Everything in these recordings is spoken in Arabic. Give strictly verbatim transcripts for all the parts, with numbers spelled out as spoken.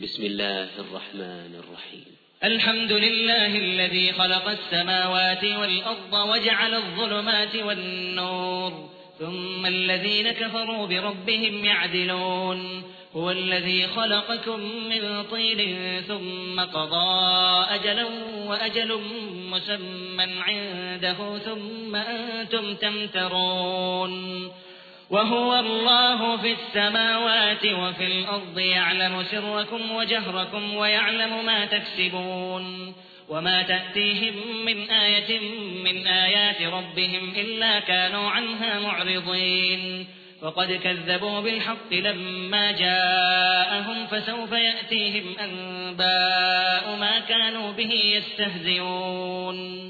بسم الله الرحمن الرحيم. الحمد لله الذي خلق السماوات والأرض وجعل الظلمات والنور ثم الذين كفروا بربهم يعدلون. هو الذي خلقكم من طين ثم قضى أجلا وأجل مسمى عنده ثم أنتم تمترون. وهو الله في السماوات وفي الأرض يعلم سركم وجهركم ويعلم ما تكسبون. وما تأتيهم من آية من آيات ربهم إلا كانوا عنها معرضين. وقد كذبوا بالحق لما جاءهم فسوف يأتيهم أنباء ما كانوا به يستهزئون.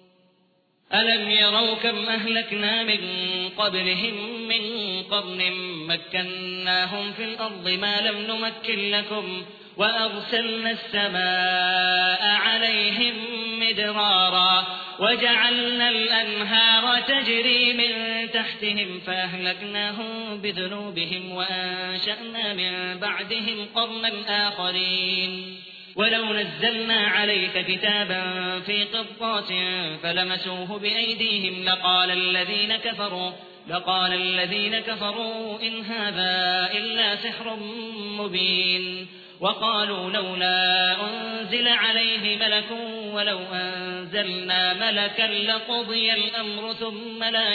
ألم يروا كم أهلكنا من قبلهم من قرن مكناهم في الأرض ما لم نمكن لكم وأرسلنا السماء عليهم مدرارا وجعلنا الأنهار تجري من تحتهم فأهلكناهم بذنوبهم وأنشأنا من بعدهم قرنا آخرين. ولو نزلنا عليك كتابا في قرطاس فلمسوه بأيديهم لقال الذين كفروا لقال الذين كفروا إن هذا إلا سحر مبين. وقالوا لولا أنزل عليه ملك ولو أنزلنا ملكا لقضي الأمر ثم لا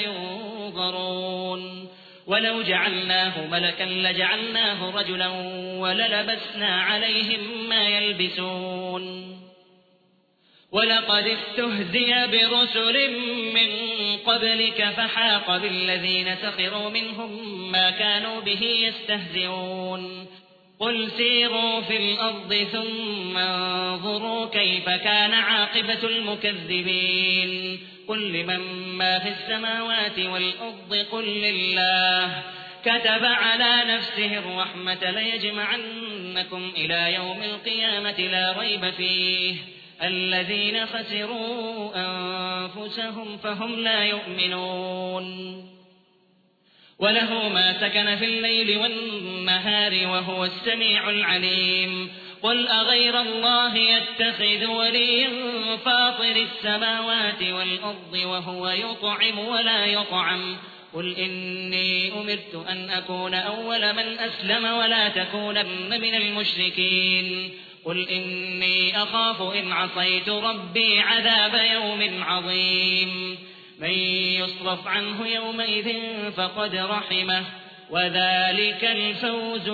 ينظرون. ولو جعلناه ملكا لجعلناه رجلا وللبسنا عليهم ما يلبسون. ولقد استهزئ برسل من قبلك فحاق بالذين سخروا منهم ما كانوا به يستهزئون. قل سيروا في الأرض ثم انظروا كيف كان عاقبة المكذبين. قل لمن ما في السماوات والأرض قل لله كتب على نفسه الرحمة ليجمعنكم إلى يوم القيامة لا ريب فيه الذين خسروا أنفسهم فهم لا يؤمنون. وله ما سكن في الليل والنهار وهو السميع العليم. قل أغير الله يتخذ وليا فاطر السماوات والأرض وهو يطعم ولا يطعم. قل إني أمرت أن أكون أول من أسلم ولا تكونن من المشركين. قل إني أخاف إن عصيت ربي عذاب يوم عظيم. من يصرف عنه يومئذ فقد رحمه وذلك الفوز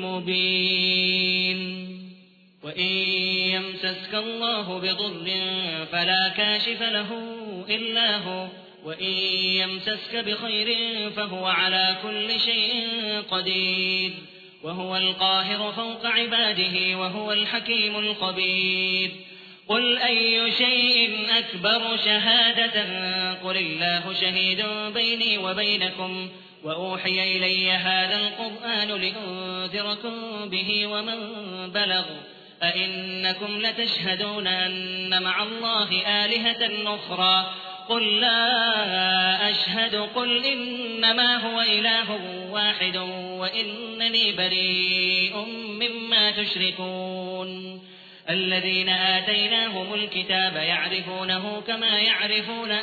المبين. وإن يمسسك الله بضر فلا كاشف له إلا هو وإن يمسسك بخير فهو على كل شيء قدير. وهو القاهر فوق عباده وهو الحكيم الخبير. قل أي شيء أكبر شهادة قل الله شهيد بيني وبينكم وأوحي إلي هذا القرآن لأنذركم به ومن بلغ أئنكم لتشهدون أن مع الله آلهة أخرى قل لا أشهد. قل إنما هو إله واحد وإنني بريء مما تشركون. الذين آتيناهم الكتاب يعرفونه كما يعرفون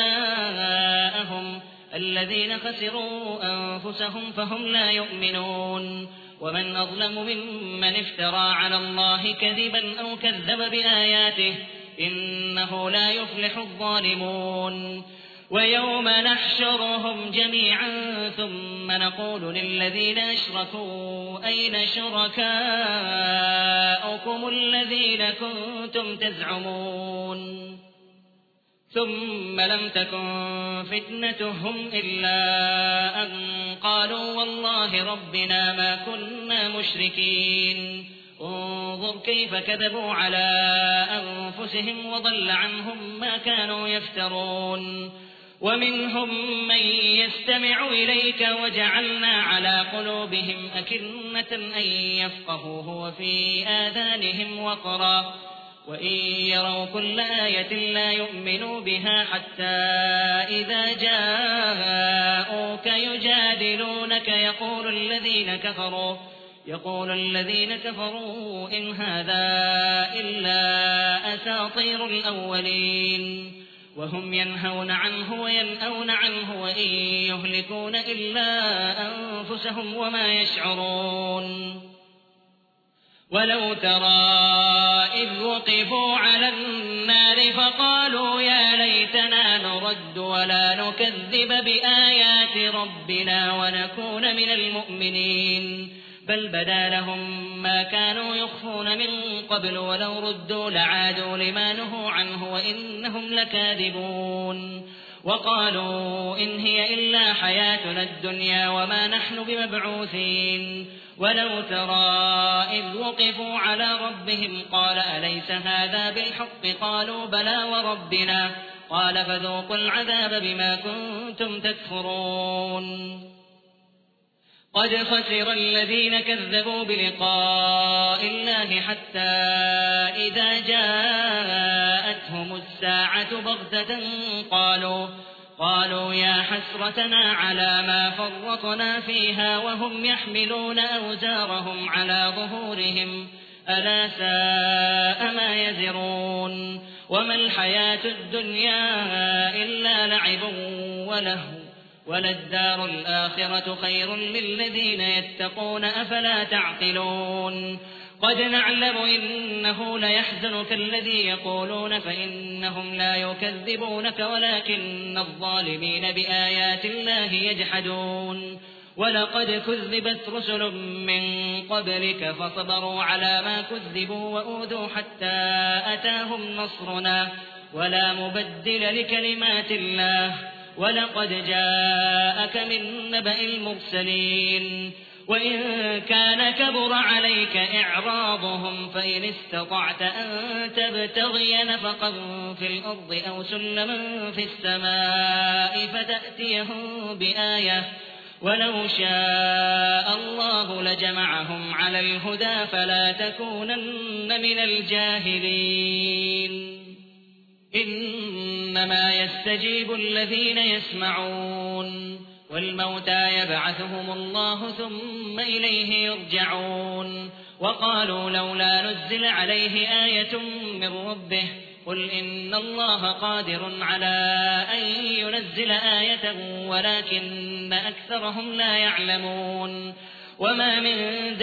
أبناءهم الذين خسروا أنفسهم فهم لا يؤمنون. ومن أظلم ممن افترى على الله كذبا أو كذب بآياته إنه لا يفلح الظالمون. ويوم نحشرهم جميعا ثم نقول للذين أشركوا أين شركاؤكم الذين كنتم تزعمون ثم لم تكن فتنتهم إلا أن قالوا والله ربنا ما كنا مشركين. انظر كيف كذبوا على أنفسهم وضل عنهم ما كانوا يفترون. ومنهم من يستمع إليك وجعلنا على قلوبهم أكنة أن يفقهوه وفي آذانهم وقرا وإن يروا كل آية لا يؤمنوا بها حتى إذا جاءوك يجادلونك يقول الذين كفروا يقول الذين كفروا إن هذا إلا أساطير الأولين وهم ينهون عنه وينأون عنه وإن يهلكون إلا أنفسهم وما يشعرون ولو ترى إذ وقفوا على النار فقالوا يا ليتنا نرد ولا نكذب بآيات ربنا ونكون من المؤمنين بل بدا لهم ما كانوا يخفون من قبل ولو ردوا لعادوا لما نهوا عنه وإنهم لكاذبون وقالوا إن هي إلا حياتنا الدنيا وما نحن بمبعوثين ولو ترى إذ وقفوا على ربهم قال أليس هذا بالحق قالوا بلى وربنا قال فذوقوا العذاب بما كنتم تكفرون قد خسر الذين كذبوا بلقاء الله حتى إذا جاءتهم الساعة بغتة قالوا قالوا يا حسرتنا على ما فرطنا فيها وهم يحملون أوزارهم على ظهورهم ألا ساء ما يزرون وما الحياة الدنيا إلا لعب ولهو وللدار الآخرة خير للذين يتقون أفلا تعقلون قد نعلم إنه ليحزنك الذي يقولون فإنهم لا يكذبونك ولكن الظالمين بآيات الله يجحدون ولقد كذبت رسل من قبلك فصبروا على ما كذبوا وأوذوا حتى أتاهم نصرنا ولا مبدل لكلمات الله ولقد جاءك من نبأ المرسلين وإن كان كبر عليك إعراضهم فإن استطعت أن تبتغي نفقا في الأرض أو سلما في السماء فتأتيهم بآية ولو شاء الله لجمعهم على الهدى فلا تكونن من الجاهلين إنما يستجيب الذين يسمعون والموتى يبعثهم الله ثم إليه يرجعون وقالوا لولا نزل عليه آية من ربه قل إن الله قادر على أن ينزل آية ولكن أكثرهم لا يعلمون وما من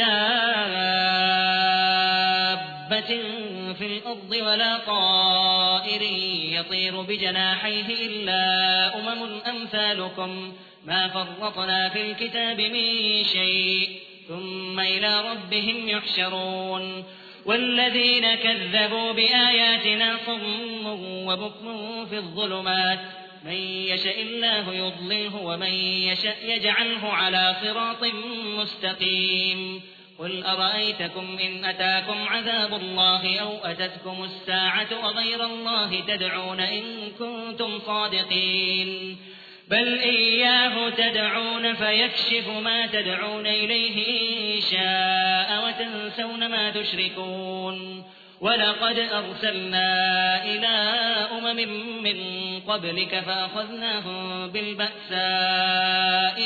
دابة في الأرض ولا طائر يطير بجناحيه إلا أمم أمثالكم ما فرطنا في الكتاب من شيء ثم إلى ربهم يحشرون والذين كذبوا بآياتنا صم وبكم في الظلمات من يشاء الله يضلله ومن يشاء يجعله على صراط مستقيم قل أرأيتكم إن أتاكم عذاب الله أو أتتكم الساعة وغير الله تدعون إن كنتم صادقين بل إياه تدعون فيكشف ما تدعون إليه إن شاء وتنسون ما تشركون ولقد أرسلنا إلى أمم من قبلك فأخذناهم بالبأساء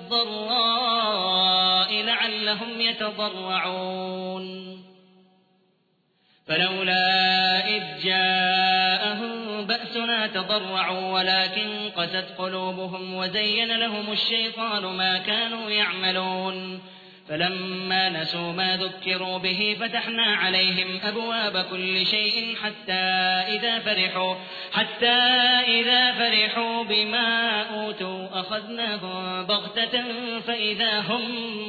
والضراء لعلهم يتضرعون فلولا إذ جاءهم بأسنا تضرعوا ولكن قست قلوبهم وزين لهم الشيطان ما كانوا يعملون فلما نسوا ما ذكروا به فتحنا عليهم أبواب كل شيء حتى إذا فرحوا حتى إذا فرحوا بما أوتوا أخذناهم بغتة فإذا هم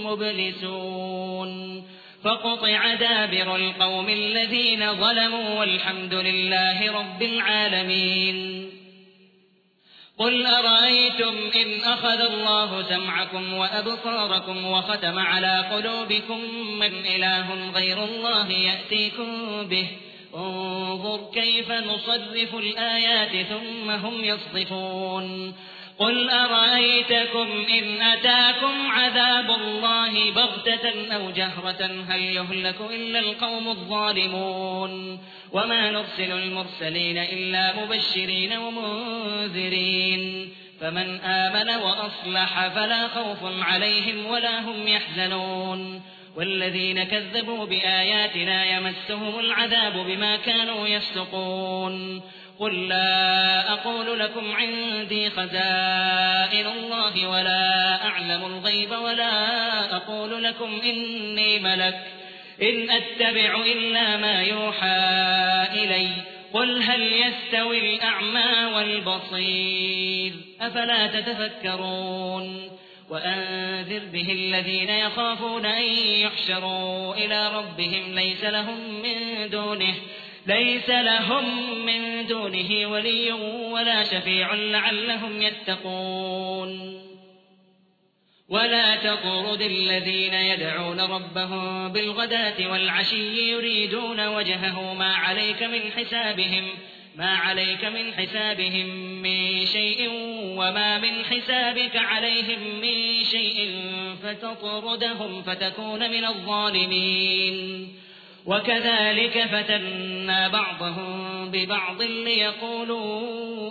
مبلسون فقطع دابر القوم الذين ظلموا والحمد لله رب العالمين قل أرأيتم إن أخذ الله سمعكم وأبصاركم وختم على قلوبكم من إله غير الله يأتيكم به انظر كيف نصرف الآيات ثم هم يصدفون قل أرأيتكم إن أتاكم عذاب الله بغتة أو جهرة هل يهلك إلا القوم الظالمون وما نرسل المرسلين إلا مبشرين ومنذرين فمن آمن وأصلح فلا خوف عليهم ولا هم يحزنون والذين كذبوا بآياتنا يمسهم العذاب بما كانوا يفسقون قل لا أقول لكم عندي خزائن الله ولا أعلم الغيب ولا أقول لكم إني ملك إن أتبع إلا ما يوحى إلي قل هل يستوي الأعمى والبصير أفلا تتفكرون وأنذر به الذين يخافون أن يحشروا إلى ربهم ليس لهم من دونه ليس لهم من دونه ولي ولا شفيع لعلهم يتقون ولا تطرد الذين يدعون ربهم بالغداة والعشي يريدون وجهه ما عليك من حسابهم ما عليك من حسابهم من شيء وما من حسابك عليهم من شيء فتطردهم فتكون من الظالمين وكذلك فتنا بعضهم ببعض ليقولوا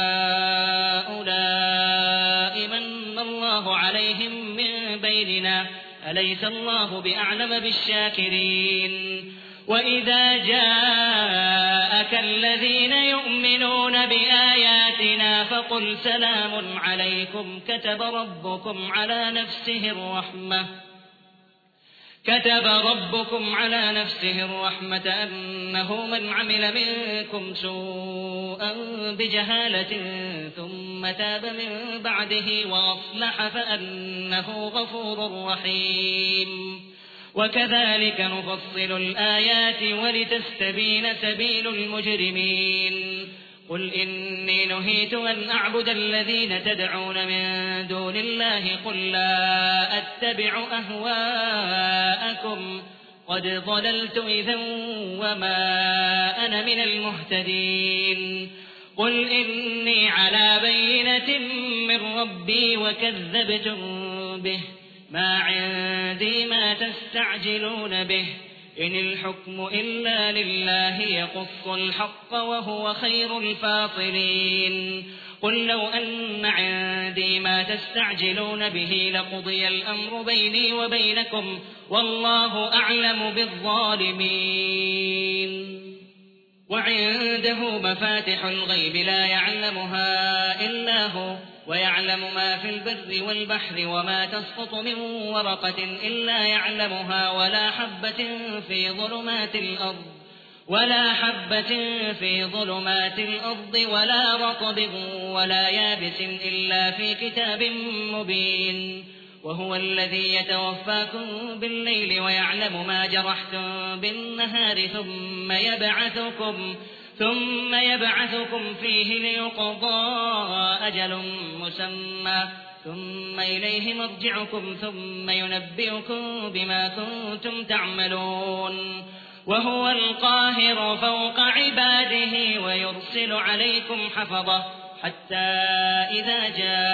أهؤلاء من الله عليهم من بيننا أليس الله بأعلم بالشاكرين وإذا جاءك الذين يؤمنون بآياتنا فقل سلام عليكم كتب ربكم على نفسه الرحمة كتب ربكم على نفسه الرحمة أنه من عمل منكم سوءا بجهالة ثم تاب من بعده وأصلح فأنه غفور رحيم وكذلك نفصل الآيات ولتستبين سبيل المجرمين قل إني نهيت أن أعبد الذين تدعون من دون الله قل لا أتبع أهواءكم قد ضللت إذا وما أنا من المهتدين قل إني على بينة من ربي وكذبتم به ما عندي ما تستعجلون به إن الحكم إلا لله يقص الحق وهو خير الفاصلين قل لو أن عندي ما تستعجلون به لقضي الأمر بيني وبينكم والله أعلم بالظالمين وعنده مفاتح الغيب لا يعلمها إلا هو ويعلم ما في البر والبحر وما تسقط من ورقة إلا يعلمها ولا حبة في ظلمات الأرض ولا حبة في ظلمات الأرض ولا رطب ولا يابس إلا في كتاب مبين وهو الذي يتوفاكم بالليل ويعلم ما جرحتم بالنهار ثم يبعثكم ثم يبعثكم فيه ليقضى أجل مسمى ثم إليه مرجعكم ثم ينبئكم بما كنتم تعملون وهو القاهر فوق عباده ويرسل عليكم حفظة حتى إذا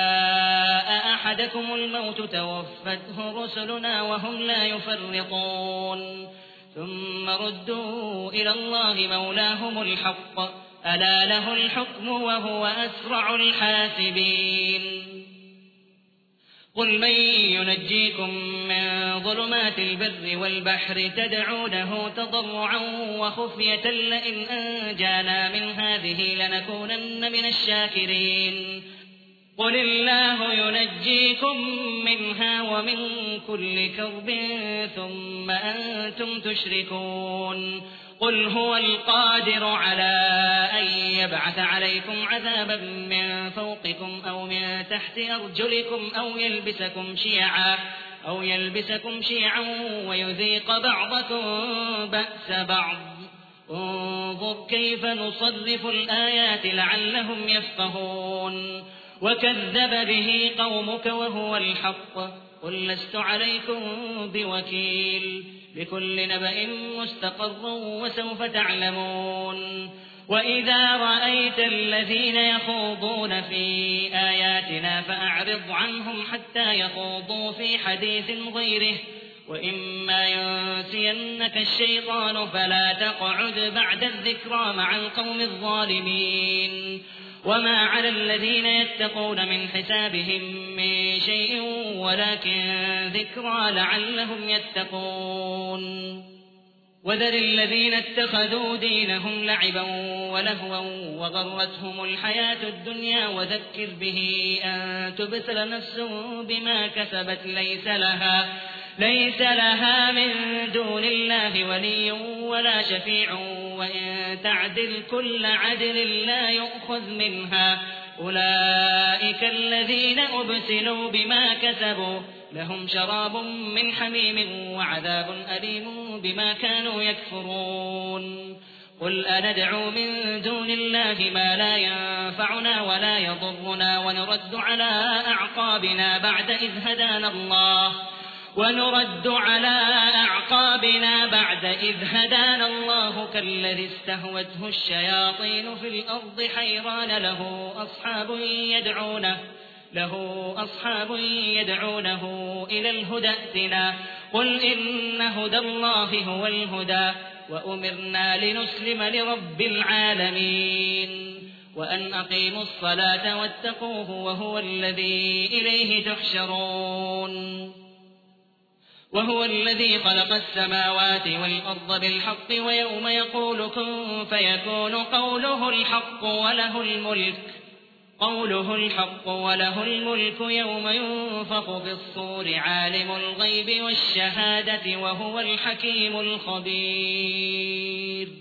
جاء أحدكم الموت توفته رسلنا وهم لا يفرطون ثم ردوا إلى الله مولاهم الحق ألا له الحكم وهو أسرع الحاسبين قل من ينجيكم من ظلمات البر والبحر تدعونه تضرعا وخفية لئن أنجانا من هذه لنكونن من الشاكرين قل الله ينجيكم منها ومن كل كرب ثم أنتم تشركون قل هو القادر على أن يبعث عليكم عذابا من فوقكم أو من تحت أرجلكم أو يلبسكم شيعا أو يلبسكم شيعا ويذيق بعضكم بأس بعض انظر كيف نصرف الآيات لعلهم يفقهون وكذب به قومك وهو الحق قل لست عليكم بوكيل لكل نبأ مستقر وسوف تعلمون وإذا رأيت الذين يخوضون في آياتنا فأعرض عنهم حتى يخوضوا في حديث غيره وإما ينسينك الشيطان فلا تقعد بعد الذكرى مع القوم الظالمين وما على الذين يتقون من حسابهم من شيء ولكن ذكرى لعلهم يتقون وذر الذين اتخذوا دينهم لعبا ولهوا وغرتهم الحياة الدنيا وذكر به أن تبسل نفس بما كسبت ليس لها, ليس لها من دون الله ولي ولا شفيع وإن تعدل كل عدل لا يؤخذ منها أولئك الذين أبسلوا بما كسبوا لهم شراب من حميم وعذاب أليم بما كانوا يكفرون قل أندعو من دون الله ما لا ينفعنا ولا يضرنا ونرد على أعقابنا بعد إذ هدانا الله ونرد على أعقابنا بعد إذ هدانا الله كالذي استهوته الشياطين في الأرض حيران له أصحاب يدعونه له أصحاب يدعونه إلى الهدى ائتنا قل إن هدى الله هو الهدى وأمرنا لنسلم لرب العالمين وأن أقيموا الصلاة واتقوه وهو الذي إليه تحشرون وهو الذي خلق السماوات والأرض بالحق ويوم يقول كن فيكون قوله الحق وله الملك قوله الحق وله الملك يوم ينفخ في الصور عالم الغيب والشهادة وهو الحكيم الخبير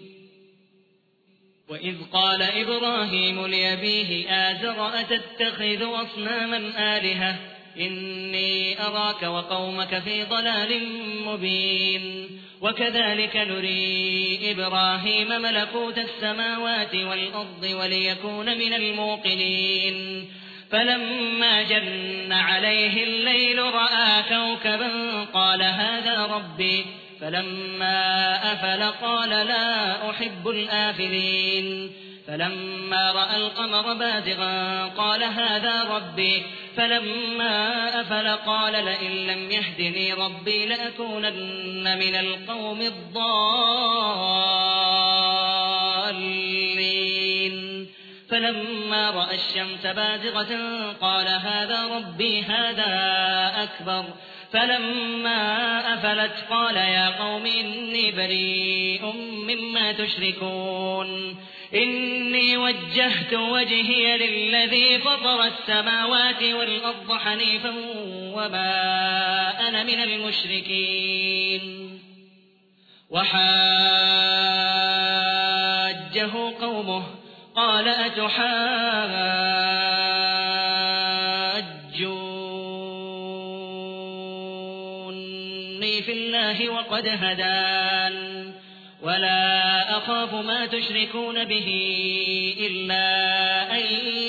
وإذ قال إبراهيم لأبيه آزر أتتخذ أصناما آلهة إني أراك وقومك في ضلال مبين وكذلك نري إبراهيم ملكوت السماوات والأرض وليكون من الموقنين فلما جن عليه الليل رأى كوكبا قال هذا ربي فلما أفل قال لا أحب الآفلين فلما رأى القمر بازغا قال هذا ربي فلما أفل قال لئن لم يهدني ربي لأكونن من القوم الضالين فلما رأى الشمس بازغة قال هذا ربي هذا أكبر فلما أفلت قال يا قوم إني بريء مما تشركون إني وجهت وجهي للذي فطر السماوات والأرض حنيفا وما أنا من المشركين وحاجه قومه قال أتحاجوني في الله وقد هدان ولا أخاف ما تشركون به إلا أن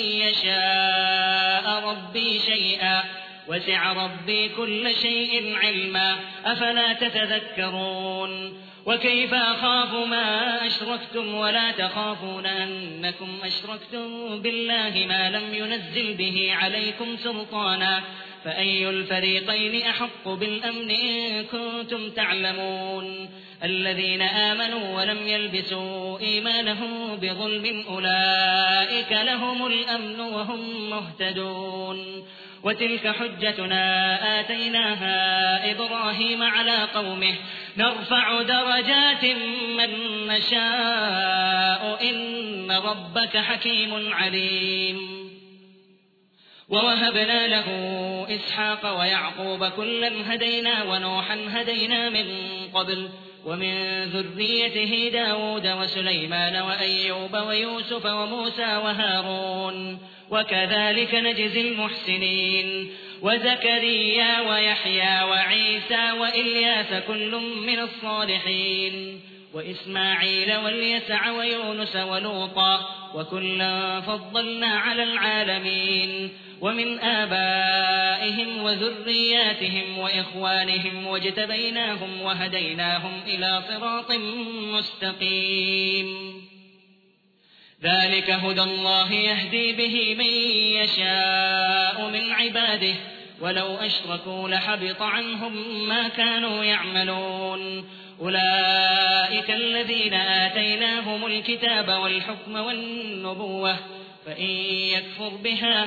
يشاء ربي شيئا وسع ربي كل شيء علما أفلا تتذكرون وكيف أخاف ما أشركتم ولا تخافون أنكم أشركتم بالله ما لم ينزل به عليكم سلطانا فأي الفريقين أحق بالأمن إن كنتم تعلمون الذين آمنوا ولم يلبسوا إيمانهم بظلم أولئك لهم الأمن وهم مهتدون وتلك حجتنا آتيناها إبراهيم على قومه نرفع درجات من نشاء إن ربك حكيم عليم ووهبنا له إسحاق ويعقوب كلا هدينا ونوحا هدينا من قبل ومن ذريته داود وسليمان وأيوب ويوسف وموسى وهارون وكذلك نجزي المحسنين وزكريا ويحيى وعيسى وإلياس كل من الصالحين وإسماعيل واليسع ويونس ولوطا وكلا فضلنا على العالمين ومن آبائهم وذرياتهم وإخوانهم واجتبيناهم وهديناهم إلى صراط مستقيم ذلك هدى الله يهدي به من يشاء من عباده ولو أشركوا لحبط عنهم ما كانوا يعملون أولئك الذين آتيناهم الكتاب والحكم والنبوة فإن يكفر بها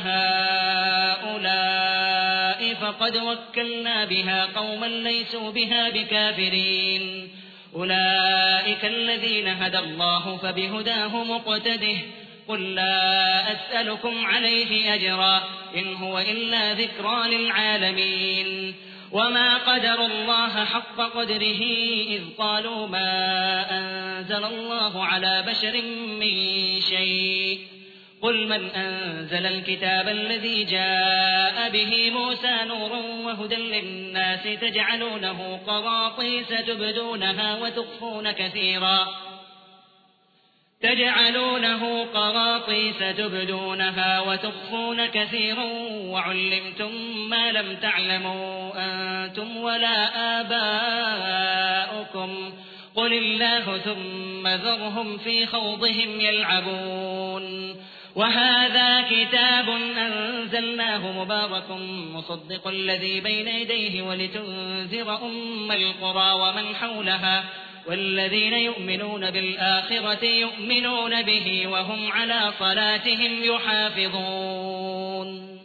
هؤلاء فقد وكلنا بها قوما ليسوا بها بكافرين أولئك الذين هدى الله فبهداه مقتده قل لا أسألكم عليه أجرا إن هو إلا ذكرى للعالمين وما قدر الله حق قدره إذ قالوا ما أنزل الله على بشر من شيء قل من أنزل الكتاب الذي جاء به موسى نورا وهدى للناس تجعلونه قراطيس تبدونها وتخفون كثيرا تجعلونه قراطيس تبدونها وتخفون كثيرا وعلمتم ما لم تعلموا أنتم ولا آباؤكم قل الله ثم ذرهم في خوضهم يلعبون وهذا كتاب أنزلناه مبارك مصدق الذي بين يديه ولتنذر أم القرى ومن حولها والذين يؤمنون بالآخرة يؤمنون به وهم على صلاتهم يحافظون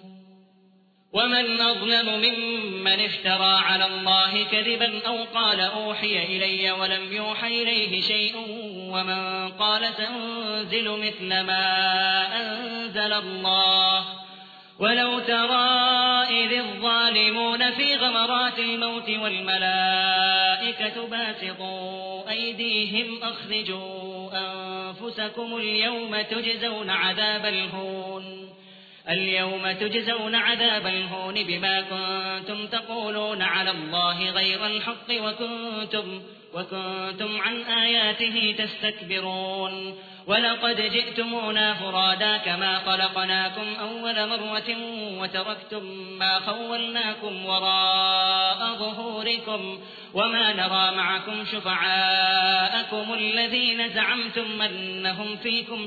ومن أظلم ممن افترى على الله كذبا أو قال أوحي إلي ولم يوحى إليه شيء ومن قال سأنزل مثل ما أنزل الله ولو ترى إذ الظالمون في غمرات الموت والملائكة باسطوا أيديهم أخرجوا أنفسكم اليوم تجزون عذاب الهون اليوم تجزون عذاب الهون بما كنتم تقولون على الله غير الحق وكنتم وكنتم عن آياته تستكبرون ولقد جئتمونا فرادا كما خلقناكم أول مرة وتركتم ما خولناكم وراء ظهوركم وما نرى معكم شفعاءكم الذين زعمتم أنهم فيكم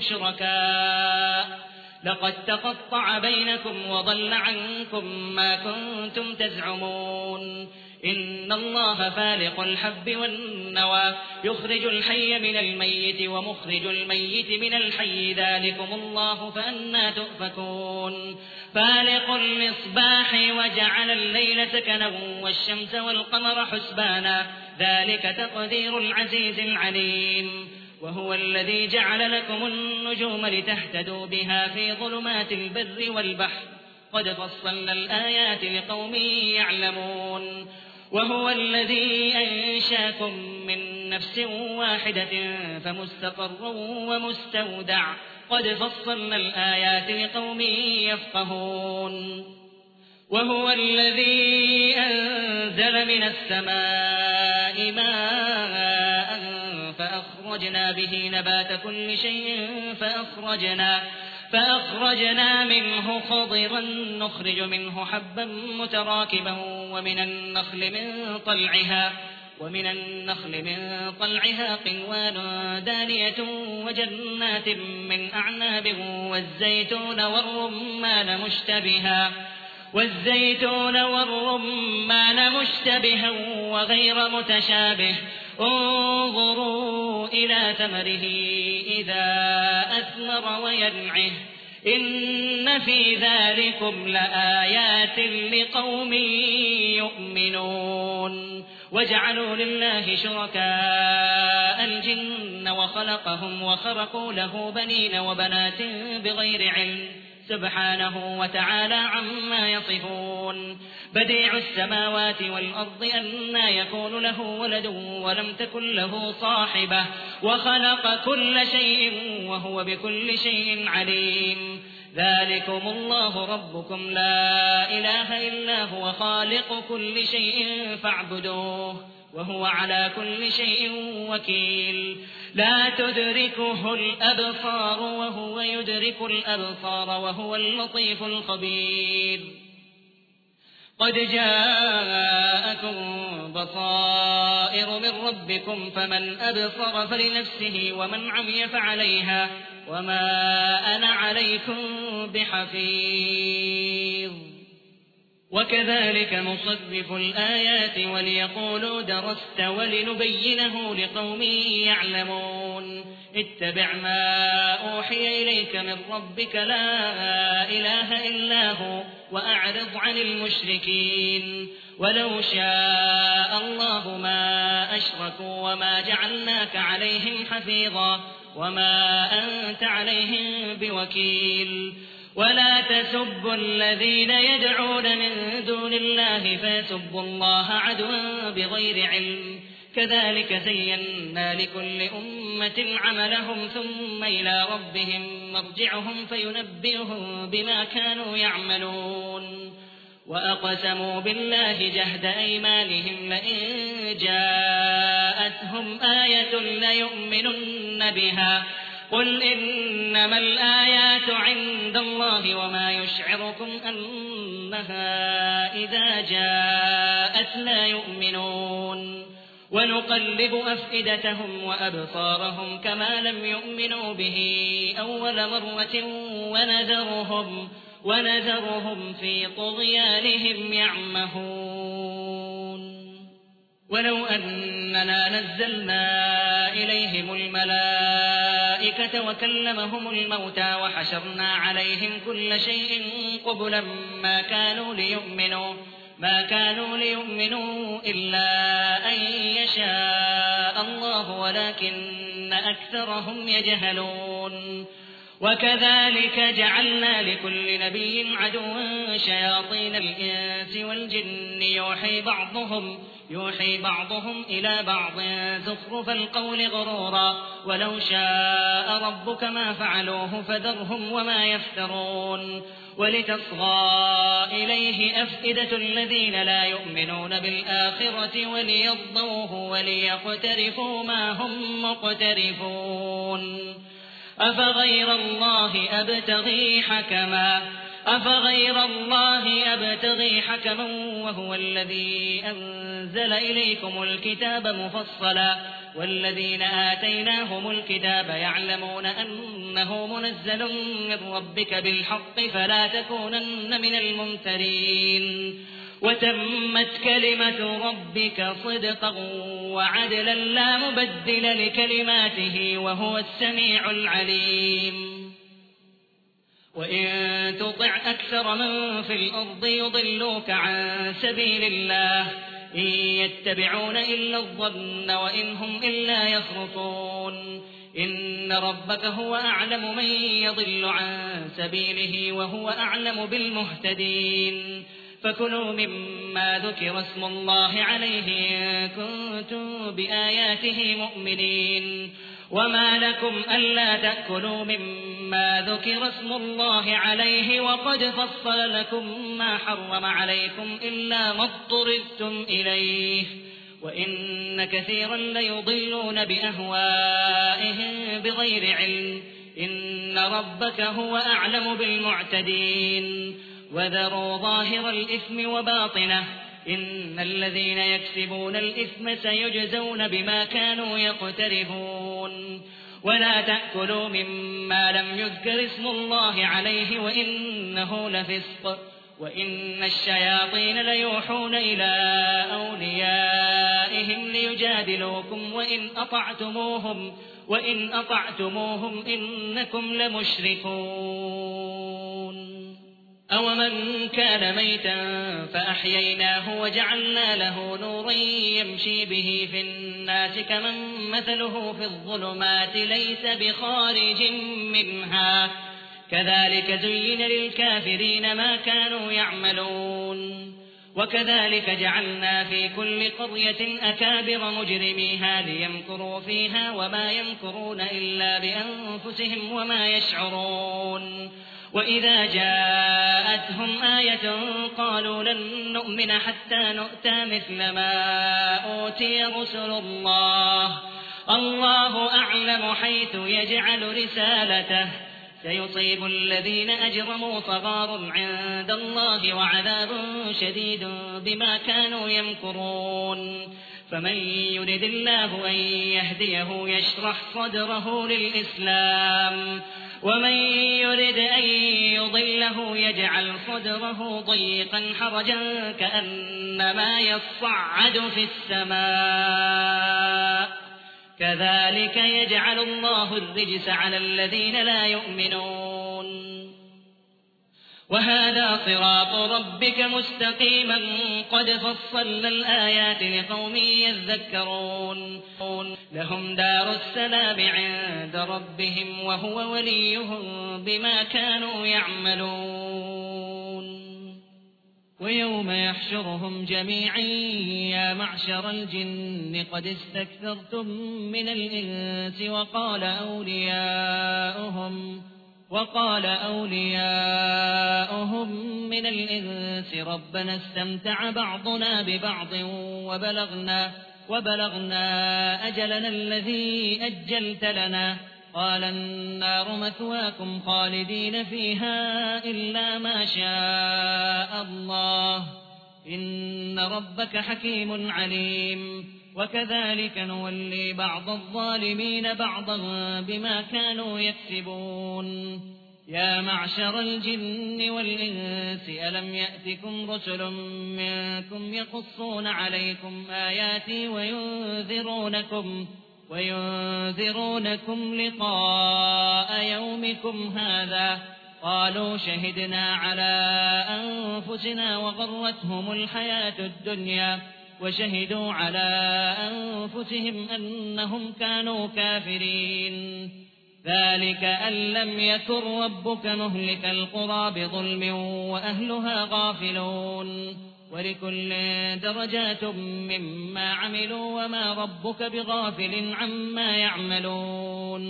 شركاء لقد تقطع بينكم وضل عنكم ما كنتم تزعمون إن الله فالق الحب والنوى يخرج الحي من الميت ومخرج الميت من الحي ذلكم الله فأنى تؤفكون فالق المصباح وجعل الليل سكنا والشمس والقمر حسبانا ذلك تقدير العزيز العليم وهو الذي جعل لكم النجوم لتهتدوا بها في ظلمات البر والبحر قد فصلنا الآيات لقوم يعلمون وهو الذي أنشاكم من نفس واحدة فمستقر ومستودع قد فصلنا الآيات لقوم يفقهون وهو الذي أنزل من السماء ماء فأخرجنا به نبات كل شيء فأخرجنا فأخرجنا منه خضرا نخرج منه حبا متراكبا ومن النخل من طلعها ومن النخل من طلعها قنوان دانية وجنات من أعناب والزيتون والرمان مشتبها والزيتون والرمان مشتبها وغير متشابه انظروا إلى ثمره إذا أثمر وينعه إن في ذلكم لآيات لقوم يؤمنون وجعلوا لله شركاء الجن وخلقهم وخرقوا له بنين وبنات بغير علم سبحانه وتعالى عما يصفون بديع السماوات والأرض أنى يكون له ولد ولم تكن له صاحبة وخلق كل شيء وهو بكل شيء عليم ذلكم الله ربكم لا إله إلا هو خالق كل شيء فاعبدوه وهو على كل شيء وكيل لا تدركه الأبصار وهو يدرك الأبصار وهو اللطيف الخبير قد جاءكم بصائر من ربكم فمن أبصر فلنفسه ومن عمي فعليها وما أنا عليكم بحفيظ وكذلك نصرف الآيات وليقولوا درست ولنبينه لقوم يعلمون اتبع ما أوحي إليك من ربك لا إله إلا هو وأعرض عن المشركين ولو شاء الله ما أشركوا وما جعلناك عليهم حفيظا وما أنت عليهم بوكيل ولا تسبوا الذين يدعون من دون الله فيسبوا الله عدوا بغير علم كذلك زينا لكل أمة عملهم ثم إلى ربهم مرجعهم فينبئهم بما كانوا يعملون وأقسموا بالله جهد أيمانهم لئن جاءتهم آية ليؤمنن بها قل إنما الآيات عند الله وما يشعركم أنها إذا جاءت لا يؤمنون ونقلب أفئدتهم وأبصارهم كما لم يؤمنوا به أول مرة ونذرهم, ونذرهم في طغيانهم يعمهون ولو أننا نزلنا إليهم الملائكة وكلمهم الموتى وحشرنا عليهم كل شيء قبلا ما كانوا ليؤمنوا ما كانوا ليؤمنوا إلا أن يشاء الله ولكن أكثرهم يجهلون وكذلك جعلنا لكل نبي عدوا شياطين الإنس والجن يوحي بعضهم يوحي بعضهم إلى بعض زخرف القول غرورا ولو شاء ربك ما فعلوه فذرهم وما يفترون ولتصغى إليه أفئدة الذين لا يؤمنون بالآخرة وليرضوه وليقترفوا ما هم مقترفون أفغير الله أبتغي حكما أفغير الله أبتغي حكما وهو الذي أنزل إليكم الكتاب مفصلا والذين آتيناهم الكتاب يعلمون أنه منزل من ربك بالحق فلا تكونن من الممترين وتمت كلمة ربك صدقا وعدلا لا مبدل لكلماته وهو السميع العليم وإن تطع أكثر من في الأرض يضلوك عن سبيل الله إن يتبعون إلا الظن وإن هم إلا يخرصون إن ربك هو أعلم من يضل عن سبيله وهو أعلم بالمهتدين فكلوا مما ذكر اسم الله عليه إن كنتم بآياته مؤمنين وما لكم ألا تأكلوا مما ذكر اسم الله عليه وقد فصل لكم ما حرم عليكم إلا ما اضطررتم إليه وإن كثيرا ليضلون بأهوائهم بغير علم إن ربك هو أعلم بالمعتدين وذروا ظاهر الإثم وباطنه إن الذين يكسبون الإثم سيجزون بما كانوا يقترفون ولا تأكلوا مما لم يذكر اسم الله عليه وإنه لفسق وإن الشياطين ليوحون إلى أوليائهم ليجادلوكم وإن أطعتموهم وإن أطعتموهم إنكم لمشركون أومن كان ميتا فأحييناه وجعلنا له نورا يمشي به في الناس كمن مثله في الظلمات ليس بخارج منها كذلك زين للكافرين ما كانوا يعملون وكذلك جعلنا في كل قرية أكابر مجرميها ليمكروا فيها وما يمكرون إلا بأنفسهم وما يشعرون وإذا جاءتهم آية قالوا لن نؤمن حتى نؤتى مثل ما أوتي رسل الله الله أعلم حيث يجعل رسالته سيصيب الذين أجرموا صغار عند الله وعذاب شديد بما كانوا يمكرون فمن يرد الله أن يهديه يشرح صدره للإسلام ومن يرد أن يضله يجعل صدره ضيقا حرجا كأنما يصعد في السماء كذلك يجعل الله الرجس على الذين لا يؤمنون وهذا صراط ربك مستقيما قد فصلنا الآيات لقوم يذكرون لهم دار السلام عند ربهم وهو وليهم بما كانوا يعملون ويوم يحشرهم جميعا يا معشر الجن قد استكثرتم من الإنس وقال أولياؤهم وقال أولياؤهم من الإنس ربنا استمتع بعضنا ببعض وبلغنا وبلغنا أجلنا الذي أجلت لنا قال النار مثواكم خالدين فيها إلا ما شاء الله إن ربك حكيم عليم وكذلك نولي بعض الظالمين بعضا بما كانوا يكسبون يا معشر الجن والإنس ألم يأتكم رسل منكم يقصون عليكم آياتي وينذرونكم وينذرونكم لقاء يومكم هذا قالوا شهدنا على أنفسنا وغرتهم الحياة الدنيا وشهدوا على أنفسهم أنهم كانوا كافرين ذلك أن لم يكن ربك مهلك القرى بظلم وأهلها غافلون ولكل درجات مما عملوا وما ربك بغافل عما يعملون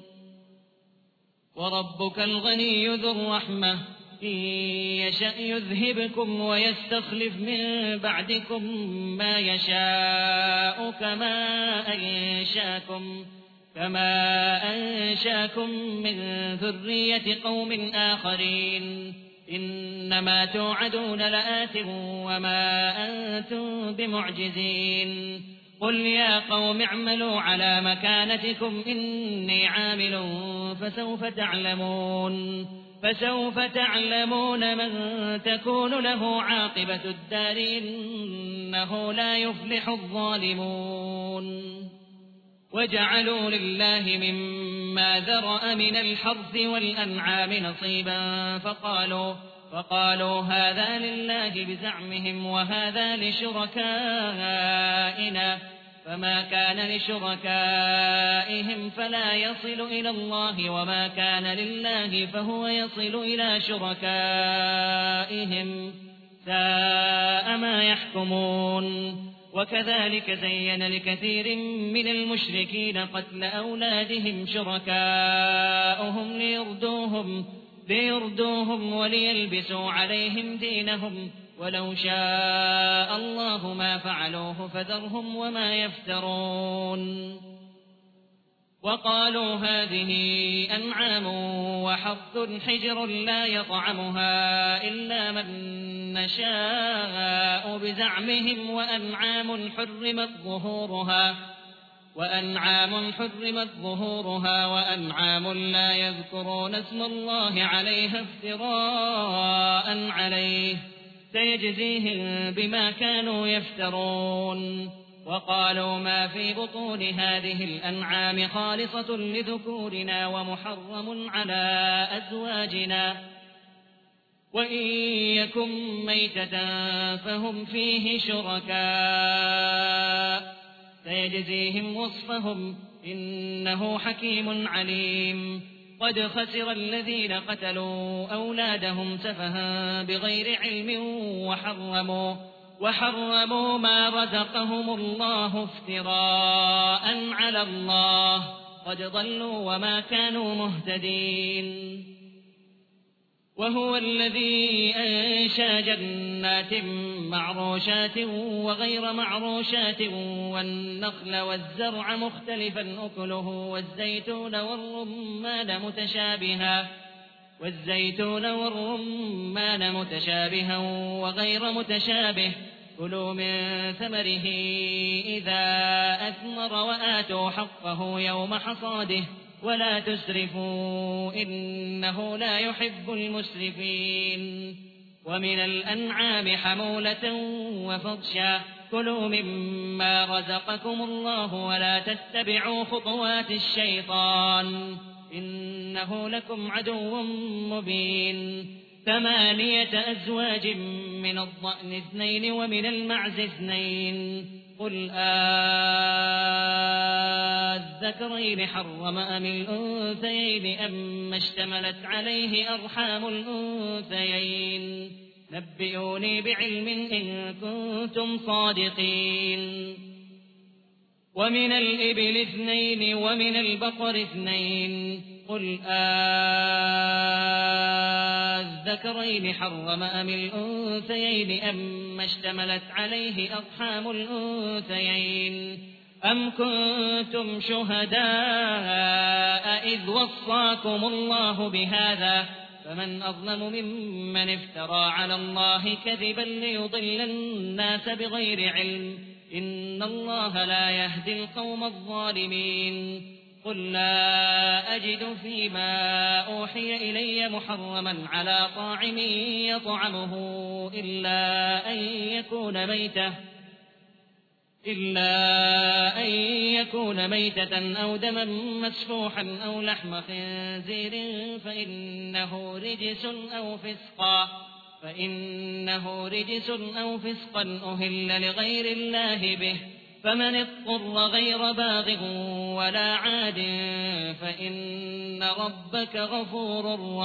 وربك الغني ذو الرحمة إن يشأ يذهبكم ويستخلف من بعدكم ما يشاء كما أنشاكم كما أنشاكم من ذرية قوم آخرين إنما توعدون لآت وما أنتم بمعجزين قل يا قوم اعملوا على مكانتكم إني عامل فسوف تعلمون فسوف تعلمون من تكون له عاقبة الدار إنه لا يفلح الظالمون وجعلوا لله مما ذرأ من الحرث والأنعام نصيبا فقالوا فقالوا هذا لله بزعمهم وهذا لشركائنا فما كان لشركائهم فلا يصل إلى الله وما كان لله فهو يصل إلى شركائهم ساء ما يحكمون وكذلك زين لكثير من المشركين قتل أولادهم شركاؤهم ليردوهم, ليردوهم وليلبسوا عليهم دينهم ولو شاء الله ما فعلوه فذرهم وما يفترون وقالوا هذه أنعام وحرث حجر لا يطعمها إلا من نشاء بزعمهم وأنعام حرمت ظهورها وأنعام حرمت ظهورها وأنعام لا يذكرون اسم الله عليها افتراء عليه سيجزيهم بما كانوا يفترون وقالوا ما في بطون هذه الأنعام خالصة لذكورنا ومحرم على أزواجنا وإن يكن ميتة فهم فيه شركاء سيجزيهم وصفهم إنه حكيم عليم قد خسر الذين قتلوا أولادهم سفها بغير علم وحرموا وحرموا ما رزقهم الله افتراء على الله قد ضلوا وما كانوا مهتدين وهو الذي أنشأ جنات معروشات وغير معروشات والنخل والزرع مختلفا أكله والزيتون والرمان متشابها والزيتون والرمان متشابها وغير متشابه كلوا من ثمره إذا أثمر وآتوا حقه يوم حصاده ولا تسرفوا إنه لا يحب المسرفين ومن الأنعام حمولة وفرشا كلوا مما رزقكم الله ولا تتبعوا خطوات الشيطان إنه لكم عدو مبين ثمانية أزواج من الضأن اثنين ومن المعز اثنين قل آذكرين حرم أم الأنثيين أم اشتملت عليه أرحام الأنثيين نبئوني بعلم إن كنتم صادقين ومن الإبل اثنين ومن البقر اثنين قل آذكرين حرم أم الأنثيين أم اشتملت عليه أرحام الأنثيين أم كنتم شهداء إذ وصاكم الله بهذا فمن أظلم ممن افترى على الله كذبا ليضل الناس بغير علم إن الله لا يهدي القوم الظالمين قل لا أجد فيما أوحي إلي محرما على طاعم يطعمه إلا أن يكون ميتة إلا أن يكون ميتة أو دما مسفوحا أو لحم خنزير فإنه رجس أو فسقا فإنه رجس أو فسقا أهل لغير الله به فمن اضطر غير باغ ولا عاد فإن ربك غفور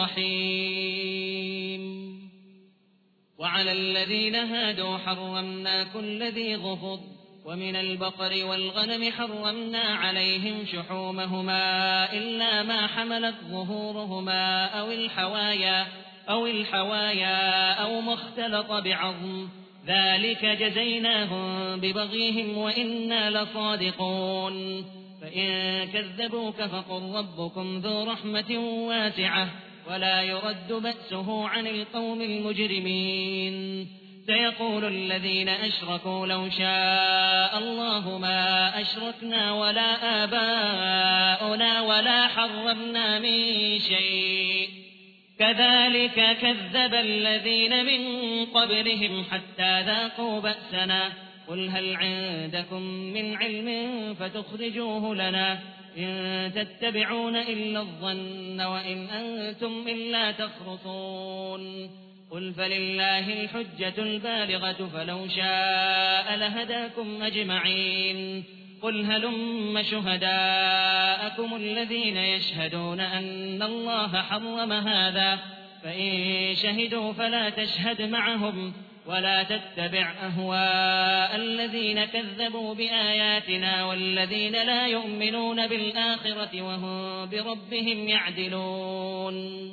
رحيم وعلى الذين هادوا حرمنا كل ذي ظفر ومن البقر والغنم حرمنا عليهم شحومهما إلا ما حملت ظهورهما أو الحوايا أو الحوايا أو ما اختلط بعظم ذلك جزيناهم ببغيهم وإنا لصادقون فإن كذبوك فقل ربكم ذو رحمة واسعة ولا يرد بأسه عن القوم المجرمين سيقول الذين أشركوا لو شاء الله ما أشركنا ولا آباؤنا ولا حرمنا من شيء كذلك كذب الذين من قبلهم حتى ذاقوا بأسنا قل هل عندكم من علم فتخرجوه لنا إن تتبعون إلا الظن وإن أنتم إلا تخرصون قل فلله الحجة البالغة فلو شاء لهداكم أجمعين قل هلم شهداءكم الذين يشهدون أن الله حرم هذا فإن شهدوا فلا تشهد معهم ولا تتبع أهواء الذين كذبوا بآياتنا والذين لا يؤمنون بالآخرة وهم بربهم يعدلون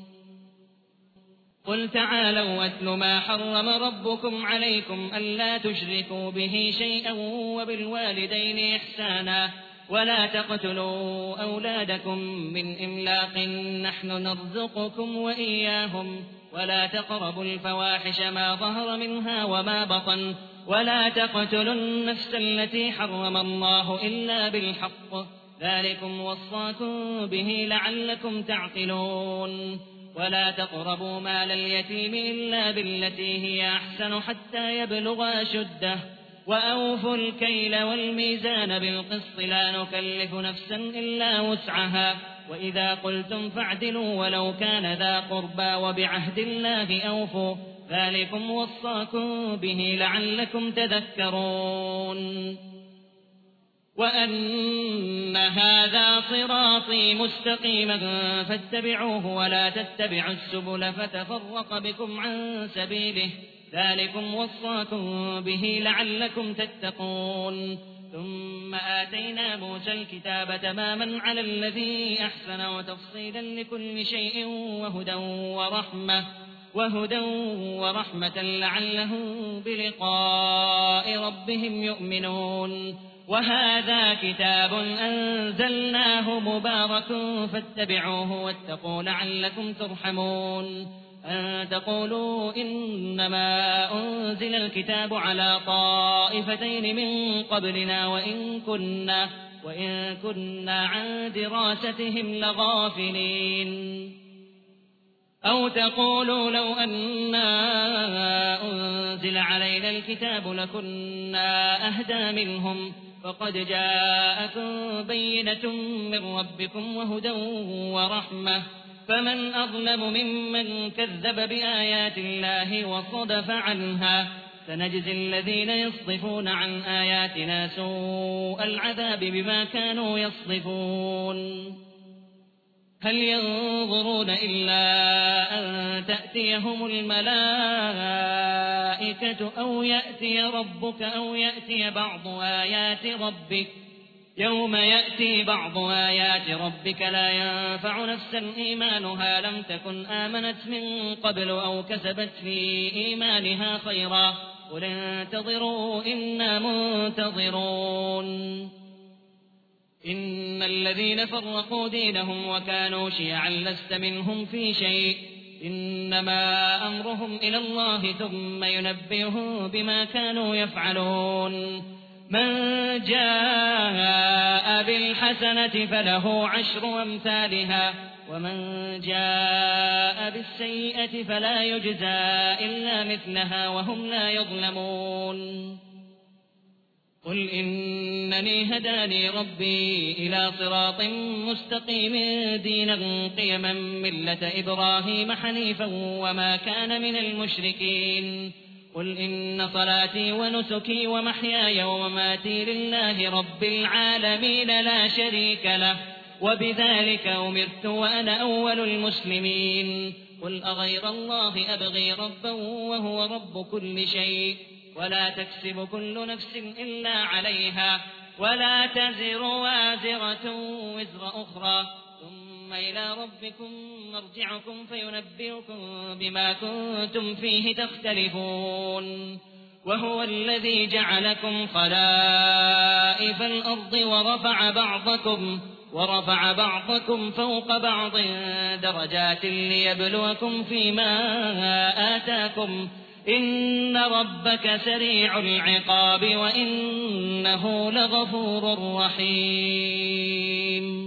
قل تعالوا واتل ما حرم ربكم عليكم ألا تشركوا به شيئا وبالوالدين إحسانا ولا تقتلوا أولادكم من إملاق نحن نرزقكم وإياهم ولا تقربوا الفواحش ما ظهر منها وما بطن ولا تقتلوا النفس التي حرم الله إلا بالحق ذلكم وصاكم به لعلكم تعقلون ولا تقربوا مال اليتيم إلا بالتي هي أحسن حتى يبلغ أشده وأوفوا الكيل والميزان بالقسط لا نكلف نفسا إلا وسعها وإذا قلتم فاعدلوا ولو كان ذا قربى وبعهد الله أوفوا ذلكم وصاكم به لعلكم تذكرون وأن هذا صراطي مستقيما فاتبعوه ولا تتبعوا السبل فتفرق بكم عن سبيله ذلكم وصاكم به لعلكم تتقون ثم آتينا موسى الكتاب تماما على الذي أحسن وتفصيلا لكل شيء وهدى ورحمة وهدى ورحمة لعلهم بلقاء ربهم يؤمنون وهذا كتاب أنزلناه مبارك فاتبعوه واتقوا لعلكم ترحمون أن تقولوا إنما أنزل الكتاب على طائفتين من قبلنا وإن كنا, وإن كنا عن دراستهم لغافلين أو تقولوا لو أنا أنزل علينا الكتاب لكنا أهدى منهم فقد جاءكم بينة من ربكم وهدى ورحمة فمن أظلم ممن كذب بآيات الله وصدف عنها سنجزي الذين يصدفون عن آياتنا سوء العذاب بما كانوا يصدفون هل ينظرون إلا أن تأتيهم الملائكة أو يأتي ربك أو يأتي بعض آيات ربك يوم يأتي بعض آيات ربك لا ينفع نفسا إيمانها لم تكن آمنت من قبل أو كسبت في إيمانها خيرا قل انتظروا إنا منتظرون إن الذين فرقوا دينهم وكانوا شيعا لست منهم في شيء إنما أمرهم إلى الله ثم ينبئهم بما كانوا يفعلون من جاء بالحسنة فله عشر أمثالها ومن جاء بالسيئة فلا يجزى إلا مثلها وهم لا يظلمون قل إنني هداني ربي إلى صراط مستقيم دينا قيما ملة إبراهيم حنيفا وما كان من المشركين قل إن صلاتي ونسكي ومحياي ومماتي لله رب العالمين لا شريك له وبذلك أمرت وأنا أول المسلمين قل أغير الله أبغي ربا وهو رب كل شيء ولا تكسب كل نفس إلا عليها ولا تزر وازرة وزر أخرى ثم إلى ربكم مرجعكم فينبئكم بما كنتم فيه تختلفون وهو الذي جعلكم خلائف الأرض ورفع بعضكم ورفع بعضكم فوق بعض درجات ليبلوكم فيما آتاكم إن ربك سريع العقاب وإنه لغفور رحيم